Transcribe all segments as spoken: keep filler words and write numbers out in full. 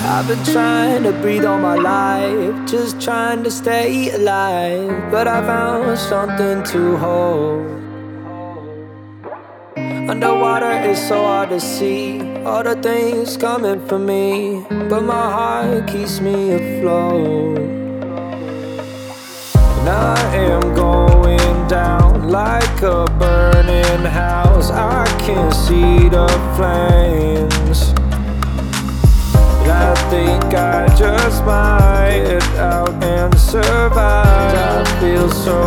I've been trying to breathe all my life, just trying to stay alive, but I found something to hold. Underwater is so hard to see all the things coming for me, but my heart keeps me afloat. And I am going down like a burning house. I can see the flames. I think I just might get out and survive. I feel so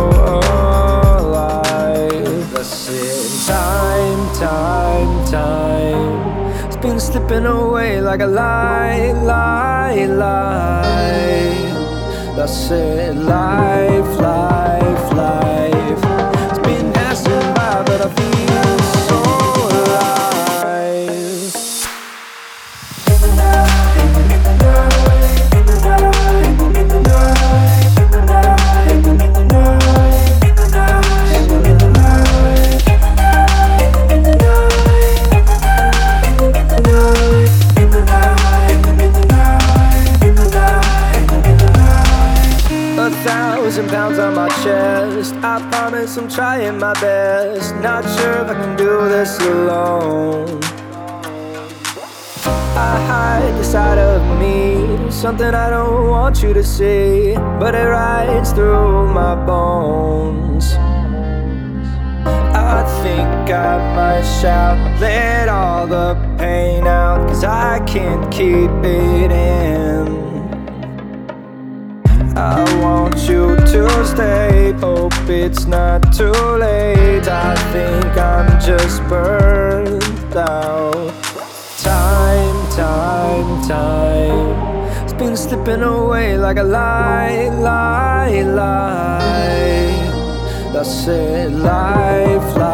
alive. That's it. Time, time, time. It's been slipping away like a lie, lie, lie. That's it. Life, life, life. It's been passing by, but I feel so alive. A thousand pounds on my chest, I promise I'm trying my best. Not sure if I can do this alone. I hide the side of me, something I don't want you to see, but it rides through my bones. I think I might shout, let all the pain out, 'cause I can't keep it in. I want you to stay, hope it's not too late. I think I'm just burned out. Time, time, time. It's been slipping away like a lie, lie, lie. That's it, life, life.